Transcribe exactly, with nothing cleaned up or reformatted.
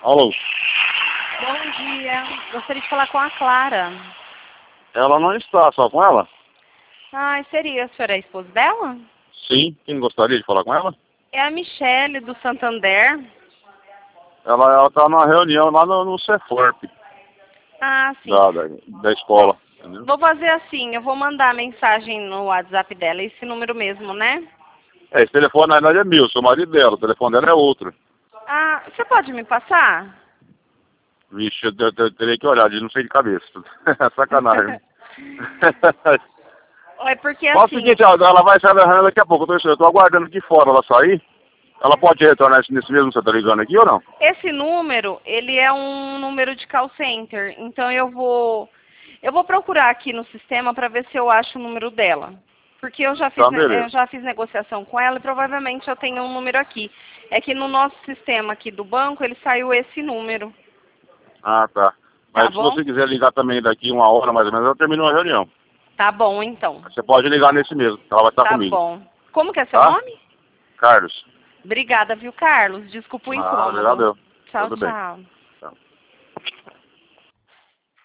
Alô? Bom dia. Gostaria de falar com a Clara. Ela não está, só com ela? Ah, seria. A senhora é a esposa dela? Sim. Quem gostaria de falar com ela? É a Michele, do Santander. Ela está numa reunião lá no, no Ceforp, Ah, sim. da, da, da escola. Entendeu? Vou fazer assim, eu vou mandar mensagem no WhatsApp dela, esse número mesmo, né? É, esse telefone na verdade é meu, sou marido dela, o telefone dela é outro. Ah, você pode me passar? Vixe, eu, eu, eu teria que olhar, não sei de cabeça. Sacanagem. É porque Fala o assim... seguinte, ela ela vai sair da reunião daqui a pouco, eu estou aguardando aqui fora ela sair. Ela pode retornar nesse, nesse mesmo que você está ligando aqui ou não? Esse número, ele é um número de call center, então eu vou eu vou procurar aqui no sistema para ver se eu acho o número dela. Porque eu já fiz Tá, ne- eu beleza. já fiz negociação com ela e provavelmente eu tenho um número aqui. É que no nosso sistema aqui do banco, ele saiu esse número, Ah, tá. tá Mas se bom? você quiser ligar também daqui uma hora mais ou menos, eu termino a reunião. Tá bom, então. Você pode ligar nesse mesmo, ela vai estar Tá comigo. bom. Como que é seu Tá? nome? Carlos. Obrigada, viu, Carlos? Desculpa o Ah, incômodo. obrigado. Tchau, Tudo bem. tchau. Tchau.